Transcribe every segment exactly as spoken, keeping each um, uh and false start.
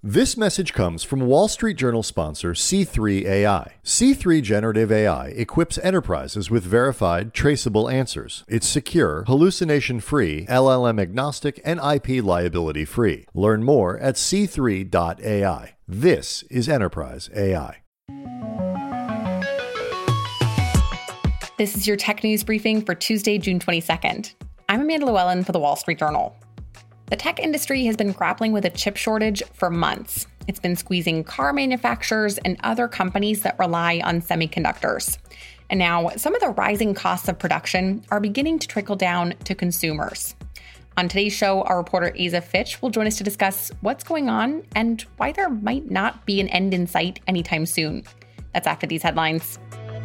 This message comes from Wall Street Journal sponsor C three A I. C three Generative A I equips enterprises with verified, traceable answers. It's secure, hallucination-free, L L M-agnostic, and I P liability-free. Learn more at c three dot a i. This is Enterprise A I. This is your tech news briefing for Tuesday, June twenty-second. I'm Amanda Llewellyn for the Wall Street Journal. The tech industry has been grappling with a chip shortage for months. It's been squeezing car manufacturers and other companies that rely on semiconductors. And now some of the rising costs of production are beginning to trickle down to consumers. On today's show, our reporter Aza Fitch will join us to discuss what's going on and why there might not be an end in sight anytime soon. That's after these headlines.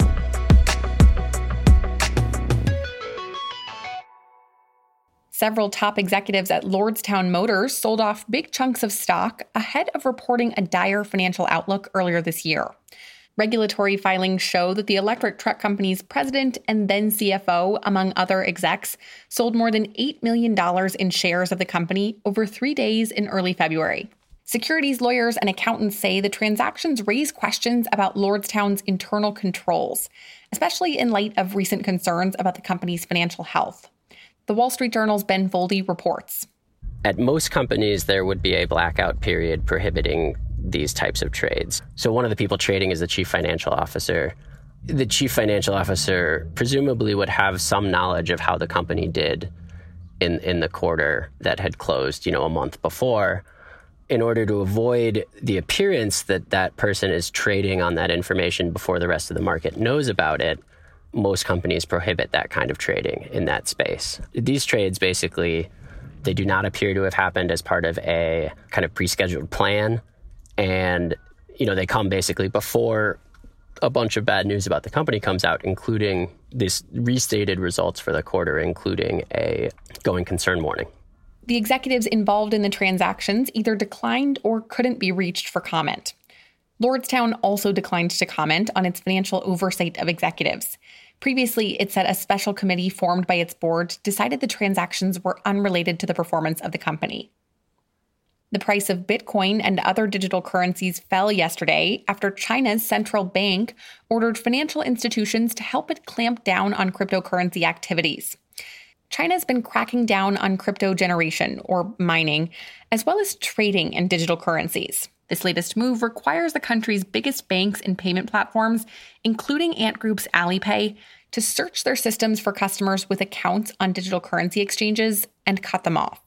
Several top executives at Lordstown Motors sold off big chunks of stock ahead of reporting a dire financial outlook earlier this year. Regulatory filings show that the electric truck company's president and then C F O, among other execs, sold more than eight million dollars in shares of the company over three days in early February. Securities lawyers and accountants say the transactions raise questions about Lordstown's internal controls, especially in light of recent concerns about the company's financial health. The Wall Street Journal's Ben Foldy reports. At most companies, there would be a blackout period prohibiting these types of trades. So one of the people trading is the chief financial officer. The chief financial officer presumably would have some knowledge of how the company did in, in the quarter that had closed, you know, a month before. In order to avoid the appearance that that person is trading on that information before the rest of the market knows about it, most companies prohibit that kind of trading in that space. These trades basically, they do not appear to have happened as part of a kind of pre-scheduled plan. And, you know, they come basically before a bunch of bad news about the company comes out, including this restated results for the quarter, including a going concern warning. The executives involved in the transactions either declined or couldn't be reached for comment. Lordstown also declined to comment on its financial oversight of executives. Previously, it said a special committee formed by its board decided the transactions were unrelated to the performance of the company. The price of Bitcoin and other digital currencies fell yesterday after China's central bank ordered financial institutions to help it clamp down on cryptocurrency activities. China's been cracking down on crypto generation, or mining, as well as trading in digital currencies. This latest move requires the country's biggest banks and payment platforms, including Ant Group's Alipay, to search their systems for customers with accounts on digital currency exchanges and cut them off.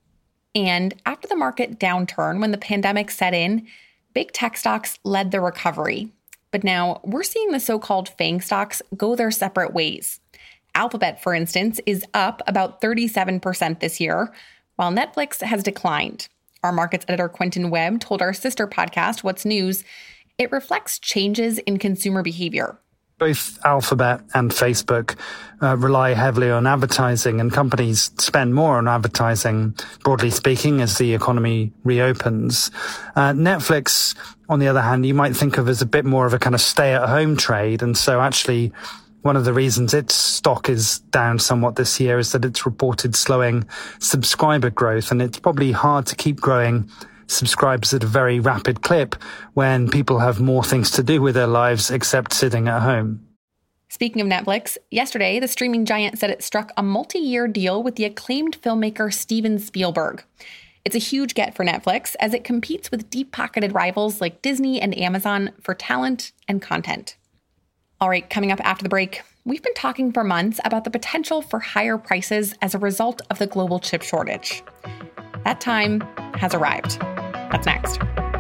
And after the market downturn when the pandemic set in, big tech stocks led the recovery. But now we're seeing the so-called FANG stocks go their separate ways. Alphabet, for instance, is up about thirty-seven percent this year, while Netflix has declined. Our markets editor Quentin Webb told our sister podcast, What's News, it reflects changes in consumer behavior. Both Alphabet and Facebook uh, rely heavily on advertising, and companies spend more on advertising, broadly speaking, as the economy reopens. Uh, Netflix, on the other hand, you might think of as a bit more of a kind of stay-at-home trade, and so actually one of the reasons its stock is down somewhat this year is that it's reported slowing subscriber growth, and it's probably hard to keep growing subscribers at a very rapid clip when people have more things to do with their lives except sitting at home. Speaking of Netflix, yesterday the streaming giant said it struck a multi-year deal with the acclaimed filmmaker Steven Spielberg. It's a huge get for Netflix as it competes with deep-pocketed rivals like Disney and Amazon for talent and content. All right, coming up after the break, we've been talking for months about the potential for higher prices as a result of the global chip shortage. That time has arrived. That's next.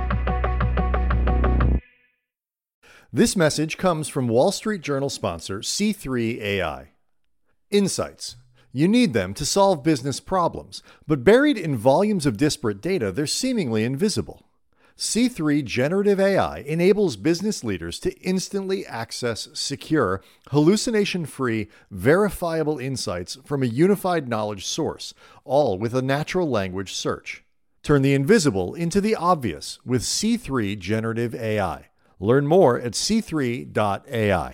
This message comes from Wall Street Journal sponsor C three A I. Insights. You need them to solve business problems, but buried in volumes of disparate data, they're seemingly invisible. C three Generative A I enables business leaders to instantly access secure, hallucination-free, verifiable insights from a unified knowledge source, all with a natural language search. Turn the invisible into the obvious with C three Generative A I. Learn more at c three dot a i.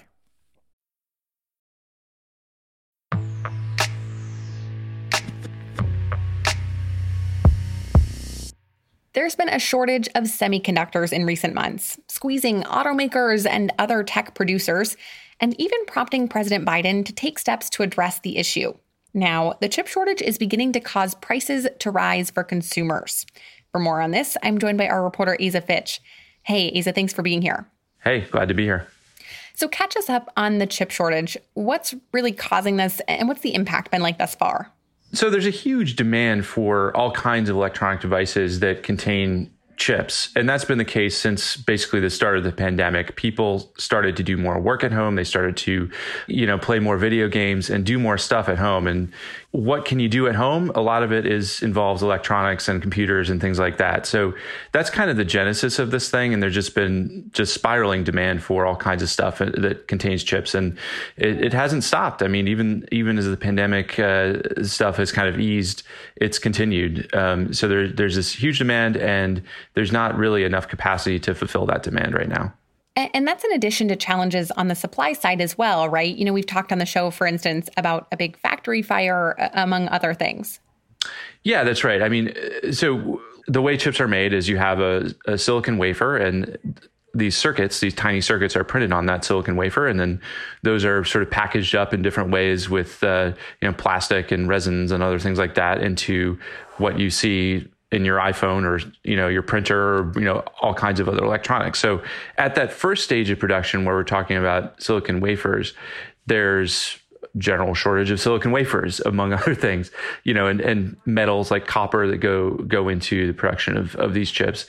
There's been a shortage of semiconductors in recent months, squeezing automakers and other tech producers, and even prompting President Biden to take steps to address the issue. Now, the chip shortage is beginning to cause prices to rise for consumers. For more on this, I'm joined by our reporter, Asa Fitch. Hey, Asa, thanks for being here. Hey, glad to be here. So catch us up on the chip shortage. What's really causing this, and what's the impact been like thus far? So there's a huge demand for all kinds of electronic devices that contain chips. And that's been the case since basically the start of the pandemic. People started to do more work at home. They started to, you know, play more video games and do more stuff at home. And what can you do at home? A lot of it is involves electronics and computers and things like that. So that's kind of the genesis of this thing. And there's just been just spiraling demand for all kinds of stuff that contains chips. And it, it hasn't stopped. I mean, even even as the pandemic uh, stuff has kind of eased, it's continued. Um, so there, there's this huge demand, and there's not really enough capacity to fulfill that demand right now. And that's in addition to challenges on the supply side as well, right? You know, we've talked on the show, for instance, about a big factory fire, among other things. Yeah, that's right. I mean, so the way chips are made is you have a, a silicon wafer, and these circuits, these tiny circuits are printed on that silicon wafer. And then those are sort of packaged up in different ways with, uh, you know, plastic and resins and other things like that into what you see in your iPhone or, you know, your printer, or, you know, all kinds of other electronics. So at that first stage of production where we're talking about silicon wafers, there's general shortage of silicon wafers, among other things, you know, and, and metals like copper that go go into the production of, of these chips.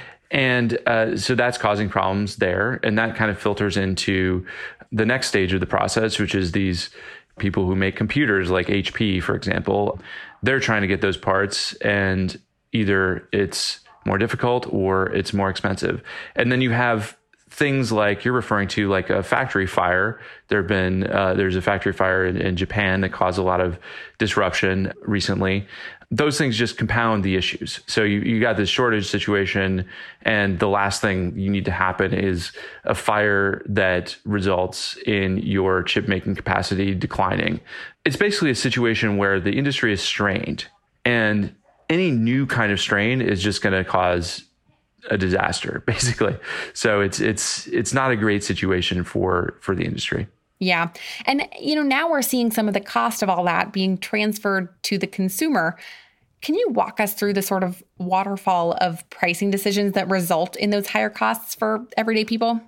And uh, so that's causing problems there. And that kind of filters into the next stage of the process, which is these people who make computers like H P, for example. They're trying to get those parts, and either it's more difficult or it's more expensive. And then you have things like you're referring to, like a factory fire. There have been, uh, there's a factory fire in, in Japan that caused a lot of disruption recently. Those things just compound the issues. So you, you got this shortage situation, and the last thing you need to happen is a fire that results in your chip making capacity declining. It's basically a situation where the industry is strained, and any new kind of strain is just going to cause a disaster, basically. So it's it's it's not a great situation for for the industry. Yeah. And, you know, now we're seeing some of the cost of all that being transferred to the consumer. Can you walk us through the sort of waterfall of pricing decisions that result in those higher costs for everyday people?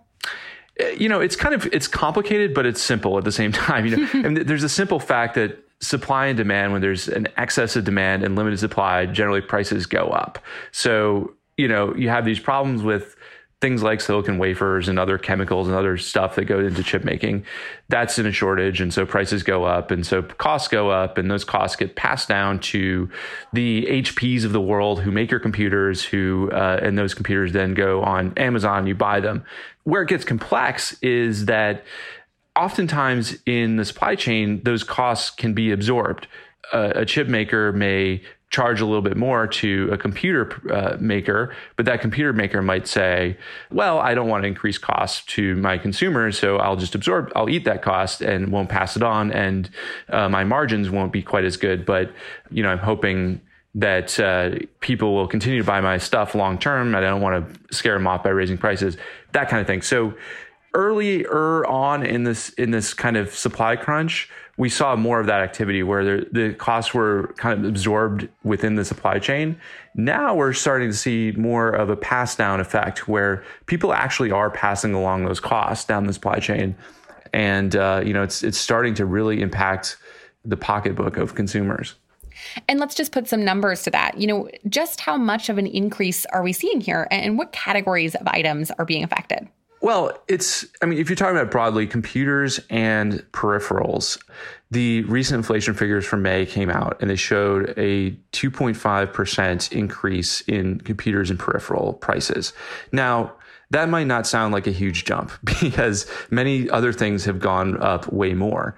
You know, it's kind of it's complicated, but it's simple at the same time. You know, and there's a simple fact that supply and demand, when there's an excess of demand and limited supply, generally prices go up. So, you know, you have these problems with things like silicon wafers and other chemicals and other stuff that go into chip making. That's in a shortage. And so prices go up. And so costs go up, and those costs get passed down to the H Ps of the world who make your computers, who, uh, and those computers then go on Amazon, you buy them. Where it gets complex is that oftentimes in the supply chain, those costs can be absorbed. Uh, a chip maker may charge a little bit more to a computer uh, maker, but that computer maker might say, well, I don't want to increase costs to my consumers, so I'll just absorb, I'll eat that cost and won't pass it on, and uh, my margins won't be quite as good. But, you know, I'm hoping that uh, people will continue to buy my stuff long term. I don't want to scare them off by raising prices, that kind of thing. So earlier on in this in this kind of supply crunch, we saw more of that activity where the, the costs were kind of absorbed within the supply chain. Now we're starting to see more of a pass down effect where people actually are passing along those costs down the supply chain. And, uh, you know, it's it's starting to really impact the pocketbook of consumers. And let's just put some numbers to that. You know, just how much of an increase are we seeing here, and what categories of items are being affected? Well, it's, I mean, if you're talking about broadly, computers and peripherals, the recent inflation figures from May came out, and they showed a two point five percent increase in computers and peripheral prices. Now, that might not sound like a huge jump because many other things have gone up way more.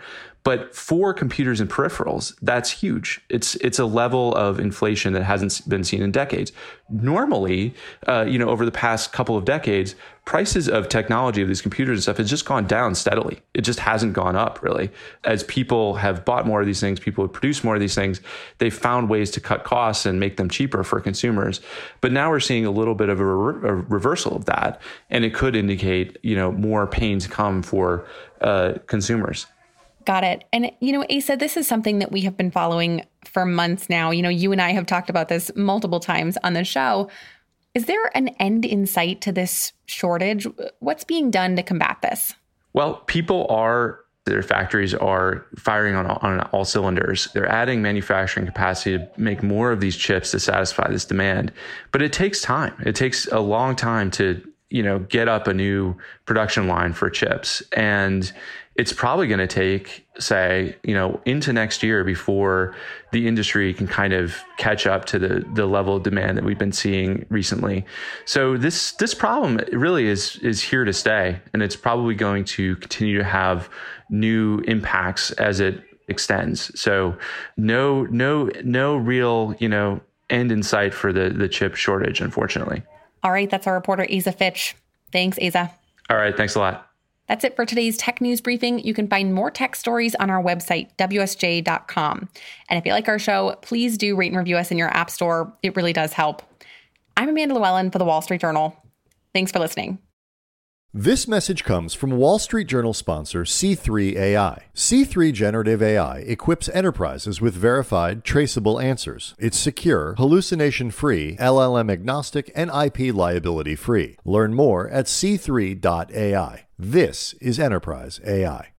But for computers and peripherals, that's huge. It's it's a level of inflation that hasn't been seen in decades. Normally, uh, you know, over the past couple of decades, prices of technology of these computers and stuff has just gone down steadily. It just hasn't gone up really. As people have bought more of these things, people have produced more of these things, they've found ways to cut costs and make them cheaper for consumers. But now we're seeing a little bit of a, re- a reversal of that, and it could indicate, you know, more pain to come for uh, consumers. Got it. And, you know, Asa, this is something that we have been following for months now. You know, you and I have talked about this multiple times on the show. Is there an end in sight to this shortage? What's being done to combat this? Well, people are, their factories are firing on, on all cylinders. They're adding manufacturing capacity to make more of these chips to satisfy this demand. But it takes time. It takes a long time to, you know, get up a new production line for chips. And it's probably going to take, say, you know, into next year before the industry can kind of catch up to the the level of demand that we've been seeing recently. So this this problem really is is here to stay, and it's probably going to continue to have new impacts as it extends. So no no no real, you know, end in sight for the the chip shortage, unfortunately. All right, that's our reporter Asa Fitch. Thanks, Asa. All right, thanks a lot. That's it for today's tech news briefing. You can find more tech stories on our website, W S J dot com. And if you like our show, please do rate and review us in your app store. It really does help. I'm Amanda Llewellyn for the Wall Street Journal. Thanks for listening. This message comes from Wall Street Journal sponsor C three A I. C three Generative A I equips enterprises with verified, traceable answers. It's secure, hallucination-free, L L M-agnostic, and I P liability-free. Learn more at C three dot A I. This is Enterprise A I.